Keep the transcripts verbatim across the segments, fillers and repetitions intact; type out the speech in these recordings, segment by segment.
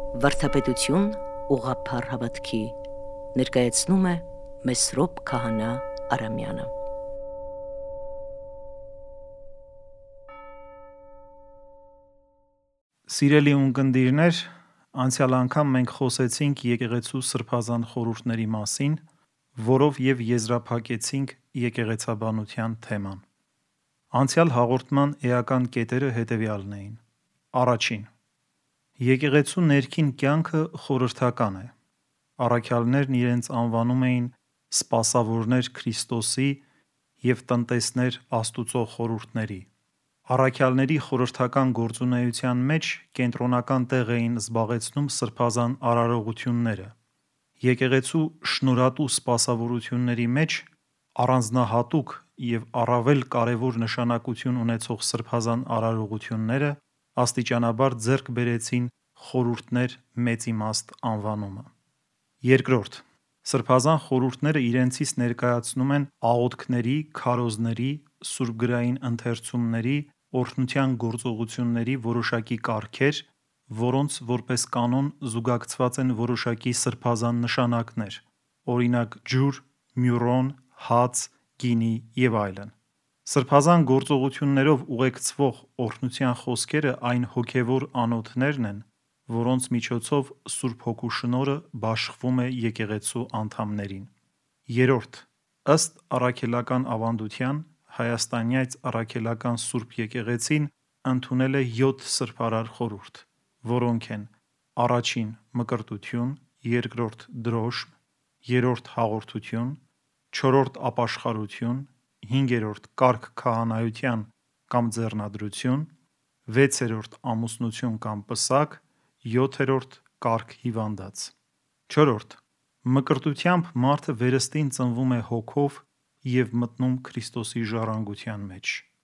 Վարդապետություն ուղղափառ հավատքի ներկայացնում է Մեսրոպ Քահանա Արամյանը։ Սիրելի ունկնդիրներ, անցյալ անգամ մենք խոսեցինք եկեղեցու սրբազան խորհուրդների մասին, որով և եզրափակեցինք եկեղեցաբանության թեման։ Անցյալ հաղորդման էական կետերը հետևյալն էին. Առաջին. եկեղեցու ներքին կյանքը խորհրդական է։ Առաքյալներն իրենց անվանում էին սպասավորներ Քրիստոսի և տնտեսներ Աստուծո խորհուրդների։ Առաքյալների խորհրդական գործունեության մեջ կենտրոնական տեղ էին զբաղեցնում սրբազան արարողությունները։ Եկեղեցու շնորհատու սպասավորությունների մեջ առանձնահատուկ և առավել կարևոր նշանակություն ունեցող սրբազան արարողությունները աստիճանաբար ձեռք բերեցին խորհուրդներ մեծ իմաստ անվանումը։ Երկրորդ. սրբազան խորհուրդները իրենցից ներկայացնում են աղոթքների, քարոզների, սուրբգրային ընթերցումների, օրհնության գործողությունների որոշակի կարգեր, որոնց որպես կանոն զուգակցված են որոշակի սրբազան նշանակներ, օրինակ՝ ջուր, մյուրոն, հաց, գինի և այլն։ Սրբազան գործողություններով ուղեկցվող օրհնության խոսքերը այն հոգևոր անոթներն են, որոնց միջոցով Սուրբ Հոգու շնորհը բաշխվում է եկեղեցու անդամներին։ Երրորդ. ըստ առաքելական ավանդության, Հայաստանյաց առաքելական Սուրբ Եկեղեցին ընդունել է յոթ սրբարար խորհուրդ, որոնք են՝ առաջին՝ մկրտություն, երկրորդ՝ դրոշմ, երրորդ՝ հաղորդություն, չորրորդ՝ ապաշխարություն, հինգերորդ՝ կարգ քահանայության կամ ձեռնադրություն, վեցերորդ՝ ամուսնություն կամ պսակ, յոթերորդ՝ կարգ հիվանդանց։ Չորրորդ. մկրտությամբ մարդը վերստին ծնվում է հոգով և մտնում Քրիստոսի ժառանգության մեջ։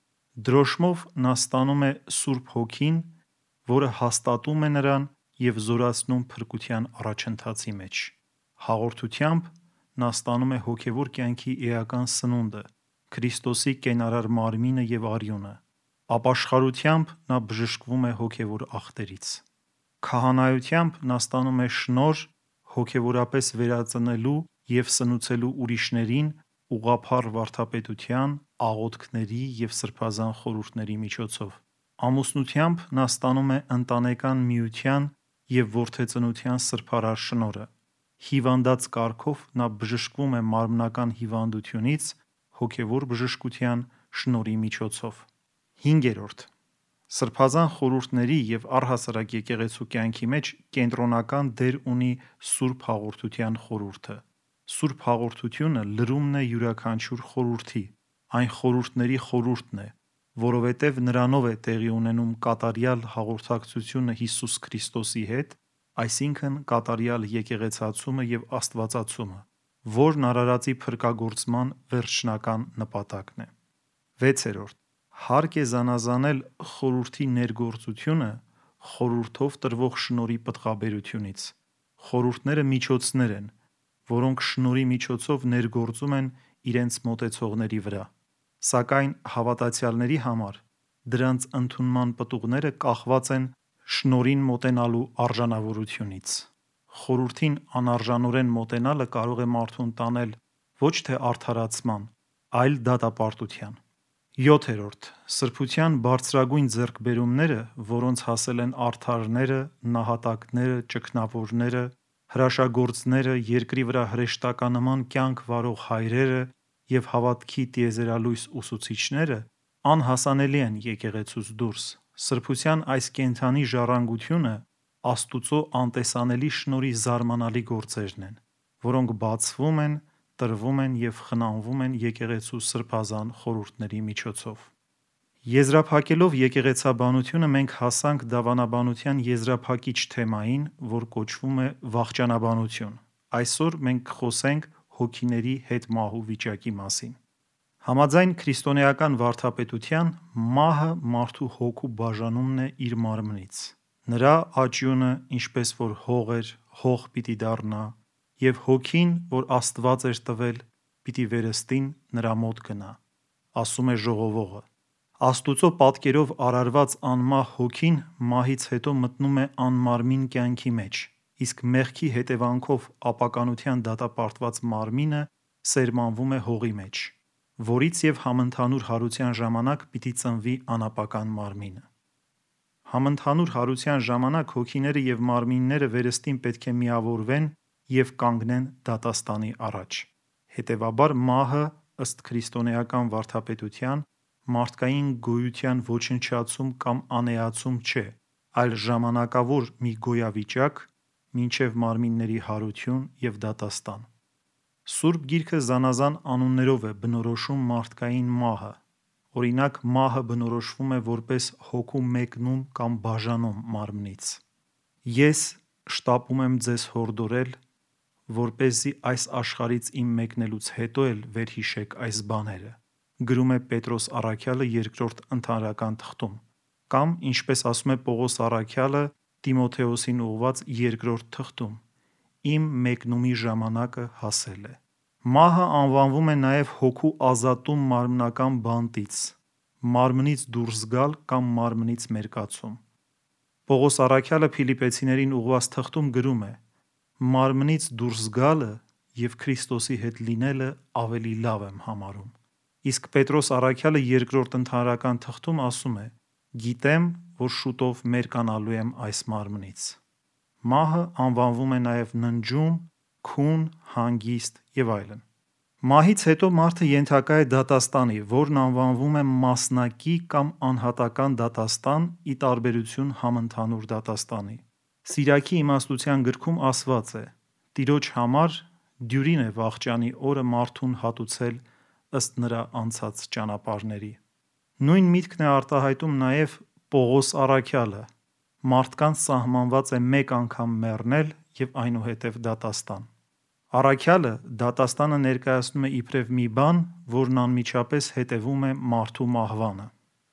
Դրոշմով նա ստանում է Սուրբ Հոգին, որը հաստատում է նրան և զորացնում փրկության առաջընթացի մեջ։ Հաղորդությամբ նա ստանում է հոգևոր կյանքի էական սնունդը, Քրիստոսի կենարար մարմինը և արյունը։ Ապաշխարությամբ նա բժշկվում է հոգևոր ախտերից։ Քահանայությամբ նա ստանում է շնորհ հոգևորապես վերածնելու և սնուցելու ուրիշներին ուղղափառ վարդապետության, աղոթքների և սրբազան խորհուրդների միջոցով։ Ամուսնությամբ նա ստանում է ընտանեկան միության և որդեծնության սրբարար շնորհը։ Հիվանդանց կարգով նա բժշկվում է մարմնական հիվանդությունից հոգևոր բժշկության շնորհի միջոցով։ Հինգերորդ. սրբազան խորհուրդների և առհասարակ եկեղեցու կյանքի մեջ կենտրոնական դեր ունի Սուրբ Հաղորդության խորհուրդը։ Սուրբ Հաղորդությունը լրումն է յուրաքանչյուր խորհրդի, այն խորհուրդների խորհուրդն է, որովհետև նրանով է տեղի ունենում կատարյալ հաղորդակցությունը Հիսուս Քրիստոսի հետ, այսինքն կատարյալ եկեղեցացումը և աստվածացումը, որն արարածի փրկագործման վերջնական նպատակն է։ Վեցերորդ. հարկ է զանազանել խորհրդի ներգործությունը խորհրդով տրվող շնորհի պտղաբերությունից։ Խորհուրդները միջոցներ են, որոնք շնորհի միջոցով ներգործում են իրենց մոտեցողների վրա, սակայն հավատացյալների համար դրանց ընդունման պտուղները կախված են շնորհին մոտենալու արժանավորությունից։ Խորհրդին անարժանորեն մոտենալը կարող է մարդուն տանել ոչ թե արդարացման, այլ դատապարտության։ Յոթերորդ. սրբության բարձրագույն ձեռքբերումները, որոնց հասել են արդարները, նահատակները, ճգնավորները, հրաշագործները, երկրի վրա հրեշտականման կյանք վարող հայրերը և հավատքի տիեզերալույս ուսուցիչները, անհասանելի են եկեղեցուց դուրս։ Սրբության այս կենդանի ժառանգությունը Աստուծո անտեսանելի շնորհի զարմանալի գործերն են, որոնք բացվում են, տրվում են և խնամվում են եկեղեցու սրբազան խորհուրդների միջոցով։ Եզրափակելով եկեղեցաբանությունը մենք հասանք դավանաբանության եզրափակիչ թեմային, որ կոչվում է վախճանաբանություն։ Այսօր մենք կխոսենք հոգիների հետմահու վիճակի մասին։ Համաձայն քրիստոնեական վարդապետության, մահը մարդու հոգու բաժանումն է իր մարմնից։ Նրա աճյունը, ինչպես որ հող էր, հող պիտի դառնա, և հոգին, որ Աստված էր տվել, պիտի վերստին նրա մոտ գնա, ասում է ժողովողը։ Աստուծո պատկերով արարված անմահ հոգին մահից հետո մտնում է անմարմին կյանքի մեջ, իսկ մեղքի հետևանքով ապականության դատապարտված մարմինը սերմանվում է հողի մեջ, որից և համընդհանուր հարության ժամանակ պիտի ծնվի անապական մարմինը։ Համընդհանուր հարության ժամանակ հոգիները և մարմինները վերստին պետք է միավորվեն և կանգնեն դատաստանի առաջ։ Հետևաբար մահը, ըստ քրիստոնեական վարդապետության, մարդկային գոյության ոչնչացում կամ անէացում չէ, այլ ժամանակավոր մի գոյավիճակ, մինչև մարմինների հարություն և դատաստան։ Սուրբ Գիրքը զանազան անուններով է բնորոշում մարդկային մահը։ Օրինակ, մահը բնորոշվում է որպես հոգու մեկնում կամ բաժանում մարմնից։ Ես շտապում եմ ձեզ հորդորել, որպեսզի այս աշխարհից իմ մեկնելուց հետո էլ վերհիշեք այս բաները, գրում է Պետրոս առաքյալը երկրորդ ընդհանրական թղթում, կամ ինչպես ասում է Պողոս առաքյալը Տիմոթեոսին ուղղված երկրորդ թղթում. Իմ մեկնումի ժամանակը հասել է։ Մահը անվանվում է նաև հոգու ազատում մարմնական բանտից, մարմնից դուրս գալ կամ մարմնից մերկացում։ Պողոս առաքյալը Փիլիպպեցիներին ուղղված թղթում գրում է. Մարմնից դուրս գալը և Քրիստոսի հետ լինելը ավելի լավ եմ համարում։ Իսկ Պետրոս առաքյալը երկրորդ ընդհանրական թղթում ասում է. Գիտեմ, որ շուտով մերկանալու եմ այս մարմնից։ Մահը անվանվում է նաև ննջում, քուն, հանգիստ և այլն։ Մահից հետո մարդը ենթակա է դատաստանի, որն անվանվում է մասնակի կամ անհատական դատաստան՝ ի տարբերություն համընդհանուր դատաստանի։ Սիրակի իմաստության գրքում ասված է. Տիրոջ համար դյուրին է վախճանի օրը մարդուն հատուցել ըստ նրա անցած ճանապարհների։ Նույն միտքն է արտահայտում նաև Պողոս առաքյալը. մարդկանց սահմանված է մեկ անգամ մեռնել և այնուհետև դատաստան։ Առաքյալը դատաստանը ներկայացնում է իբրև մի բան, որն անմիջապես հետևում է մարդու մահվանը։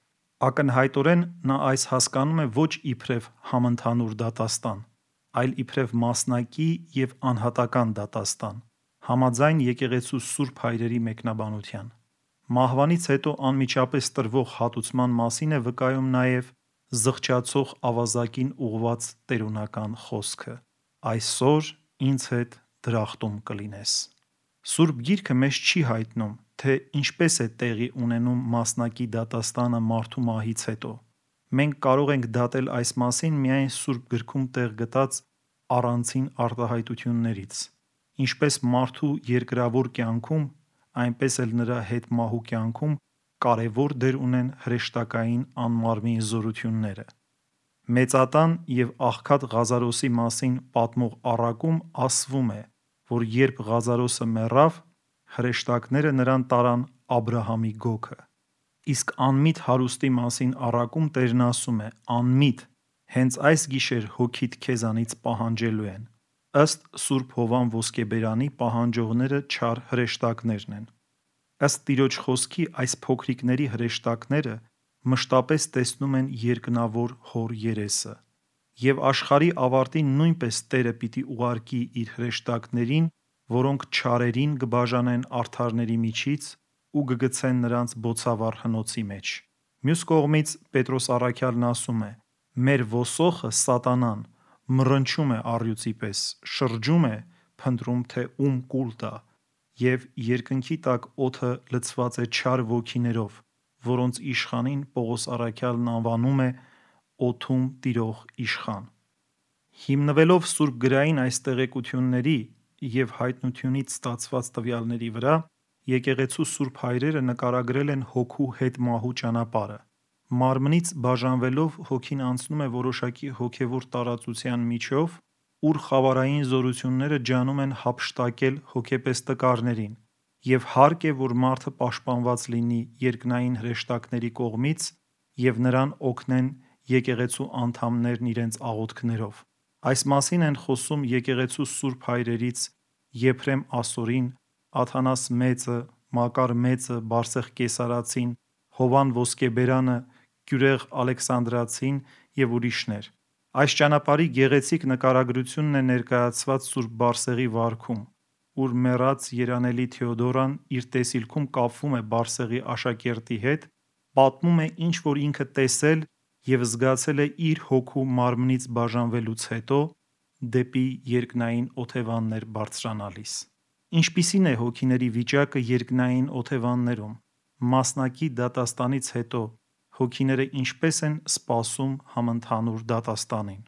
Ակնհայտորեն նա այս հասկանում է ոչ իբրև համընդհանուր դատաստան, այլ իբրև մասնակի և անհատական դատաստան, համաձայն եկեղեցու սուրբ հայրերի մեկնաբանության։ Մահվանից հետո անմիջապես տրվող հատուցման մասին է վկայում նաև զղջացող ավազակին ուղղված տերունական խոսքը. Այսօր ինձ հետ դրախտում կլինես։ Սուրբ Գիրքը մեզ չի հայտնում, թե ինչպես է տեղի ունենում մասնակի դատաստանը մարդու մահից հետո։ Մենք կարող ենք դատել այս մասին միայն Սուրբ Գրքում տեղ գտած առանցին արտահայտություններից։ Ինչպես մարդու երկրավոր կյանքում, այնպես էլ նրա հետմահու կյանքում կարևոր դեր ունեն հրեշտակային անմարմին զորությունները։ Մեծատան և աղքատ Ղազարոսի մասին պատմող առակում ասվում է, որ երբ Ղազարոսը մեռավ, հրեշտակները նրան տարան Աբրահամի գոգը։ Իսկ անմիտ հարուստի մասին առակում Տերն ասում է. անմիտ, հենց այս գիշեր հոգիդ քեզանից պահանջելու են։ Ըստ Սուրբ Հովվան ոսկեբերանի պահանջողները չար հրեշտակներն են։ Ըստ Տիրոջ խոսքի այս փոքրիկների հրեշտակները մշտապես տեսնում են երկնավոր Հոր երեսը։ Եվ աշխարհի ավարտին նույնպես Տերը պիտի ուղարկի իր հրեշտակներին, որոնք չարերին կբաժանեն արդարների միջից ու կգցեն նրանց բոցավառ հնոցի մեջ։ Մյուս կողմից Պետրոս առաքյալն ասում է. մեր ոսոխը Սատանան մռնչում է առյուծի պես, շրջում է, փնտրում թե ում կուլ տա, և երկնքի տակ օդը լցված է չար ոգիներով, որոնց իշխանին Պողոս առաքյալն անվանում է օդում տիրող իշխան։ Հիմնվելով սուրբգրային այս տեղեկությունների և հայտնությունից ստացված տվյալների վրա, եկեղեցու սուրբ հայրերը նկարագրել են հոգու հետմահու ճանապարհը։ Մարմնից բաժանվելով հոգին անցնում է որոշակի հոգևոր տարածության միջով, ուր խավարային զորությունները ջանում են հափշտակել հոգեպես տկարներին, և հարկ է, որ մարդը պաշտպանված լինի երկնային հրեշտակների կողմից և նրան օգնեն եկեղեցու անդամներն իրենց աղոթքներով։ Այս մասին են խոսում եկեղեցու սուրբ հայրերից Եփրեմ Ասորին, Աթանաս Մեծը, Մակար Մեծը, Բարսեղ Կեսարացին, Հովվան Ոսկեբերանը, Կյուրեղ Ալեքսանդրացին և ուրիշներ։ Այս ճանապարհի գեղեցիկ նկարագրությունն է ներկայացված Սուրբ Բարսեղի վարքում, ուր մեռած երանելի Թեոդորան իր տեսիլքում կապվում է Բարսեղի աշակերտի հետ պատմում է ինչ որ ինքը տեսել և զգացել է իր հոգու մարմնից բաժանվելուց հետո դեպի երկնային օթևաններ բարձրանալիս։ Ինչպիսին է հոգիների վիճակը երկնային օթևաններում։ Մասնակի դատաստանից հետո հոգիները ինչպես են սպասում համընդհանուր դատաստանին։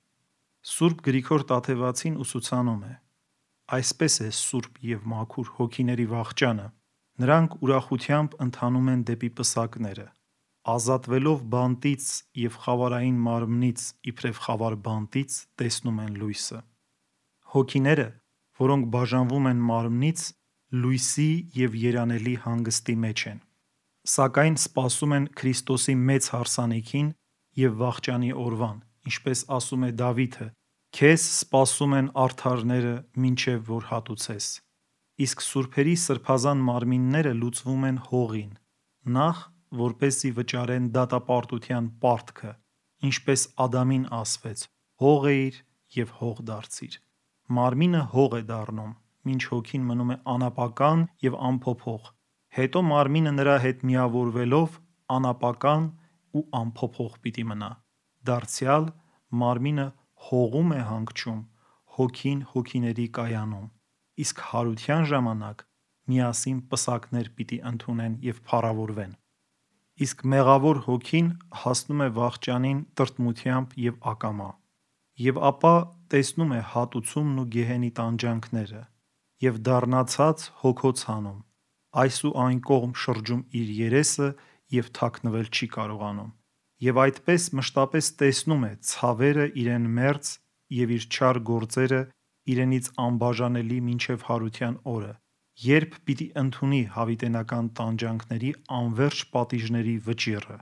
Սուրբ Գրիգոր Տաթևացին ուսուցանում է. այսպես է սուրբ և մաքուր հոգիների վախճանը, նրանք ուրախությամբ ընթանում են դեպի պսակները, ազատվելով բանտից և խավարային մարմնից իբրև խավար բանտից տեսնում են լույսը։ Հոգիները, որոնք բաժանվում են մարմնից, լույսի և երանելի հանգստի մեջ են, սակայն սպասում են Քրիստոսի մեծ հարսանիքին և վախճանի օրվան, ինչպես ասում է Դավիթը. «Քեզ սպասում են արդարները, մինչև որ հատուցես»։ Իսկ սուրբերի սրբազան մարմինները լուծվում են հողին, նախ որպեսզի վճարեն դատապարտության պարտքը, ինչպես Ադամին ասվեց. «Հող էիր և հող դարձիր»։ Մարմինը հող է դառնում, մինչ հոգին մնում է անապական և անփոփոխ, հետո մարմինը նրա հետ միավորվելով անապական ու անփոփոխ պիտի մնա։ Դարձյալ մարմինը հողում է հանգչում, հոգին հոգիների կայանում, իսկ հարության ժամանակ միասին պսակներ պիտի ընդունեն և փառավորվեն։ Իսկ մեղավոր հոգին հասնում է վախճանին տրտմությամբ և ակամա, և ապա տեսնում է հատուցումն ու գեհենի տանջանքները, և դառնացած հոգոց հանում, այս ու այն կողմ շրջում իր երեսը և թաքնվել չի կարողանում, և այդպես մշտապես տեսնում է ցավերը իրեն մերձ և իր չար գործերը իրենից անբաժանելի մինչև հարության օրը, երբ պիտի ընդունի հավիտենական տանջանքների անվերջ պատիժների վճիռը։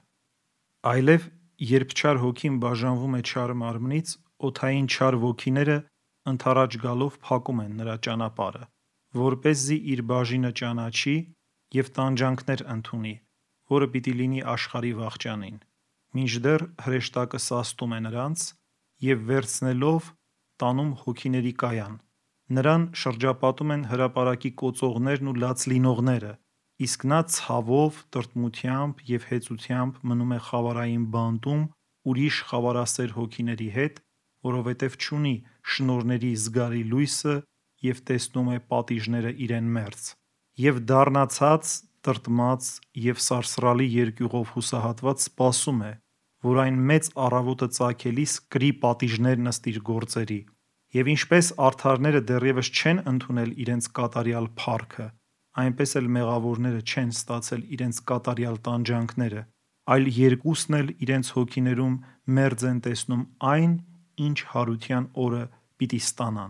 Այլև երբ չար հոգին բաժանվում է չար մարմնից, օդային չար ոգիները ընդառաջ գալով փակում են նրա ճանապարհը, որպեսզի իր բաժինը ճանաչի և տանջանքներ ընդունի, որը պիտի լինի աշխարհի վախճանին, մինչդեռ հրեշտակը սաստում է նրանց և վերցնելով տանում հոգիների կայան, նրան շրջապատում են հրապարակի կոծողներն ու լաց լինողները, իսկ նա ցավով, տրտմությամբ և հեծությամբ մնում է խավարային բանտում ուրիշ խավարասեր հոգիների հետ, որովհետև չունի շնորհների զգալի լույսը և տեսնում է պատիժները իրեն մերձ, և դառնացած, տրտմած և սարսռալի երկյուղով հուսահատված սպասում է, որ այն մեծ առավոտը ծագելիս կրի պատիժներն ըստ իր գործերի։ Եվ ինչպես արդարները դեռևս չեն ընդունել իրենց կատարյալ փառքը, այնպես էլ մեղավորները չեն ստացել իրենց կատարյալ տանջանքները, այլ երկուսն էլ իրենց հոգիներում մերձ են տեսնում այն, ինչ հարության օրը պիտի ստանան։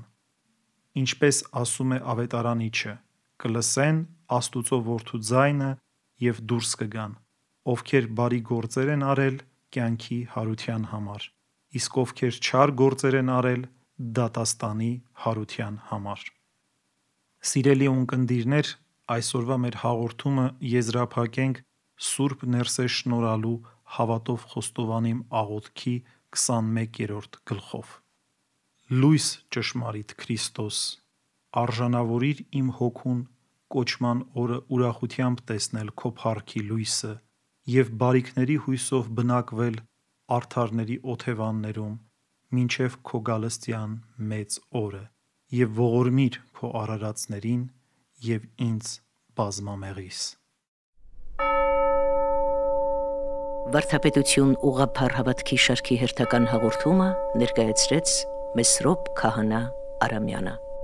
Ինչպես ասում է ավետարանիչը. «Կլսեն Աստուծո Որդու ձայնը և դուրս կգան, ովքեր բարի գործեր են արել կյանքի հարության համար, իսկ ովքեր չար գործեր են արել դատաստանի հարության համար»։ Սիրելի ունկնդիրներ, այսօրվա մեր հաղորդումը եզրափակենք Սուրբ Ներսես շնորհալու հավատով խոստովանիմ աղոթքի քսանմեկերորդ գլխով. Լույս ճշմարիտ Քրիստոս, արժանավորիր իմ հոգուն կոչման օրը ուրախությամբ տեսնել քո փառքի լույսը և բարիքների հույսով բնակվել արդարների օթևաններում, մինչև քո գալստյան մեծ օրը, և ողորմիր քո արարածներին և ինձ բազմամեղիս։ Վարդապետություն ուղղափառ հավատքի շարքի հերթական հաղորդումը ներկայացրեց Մեսրոպ Քահանա Արամյանը։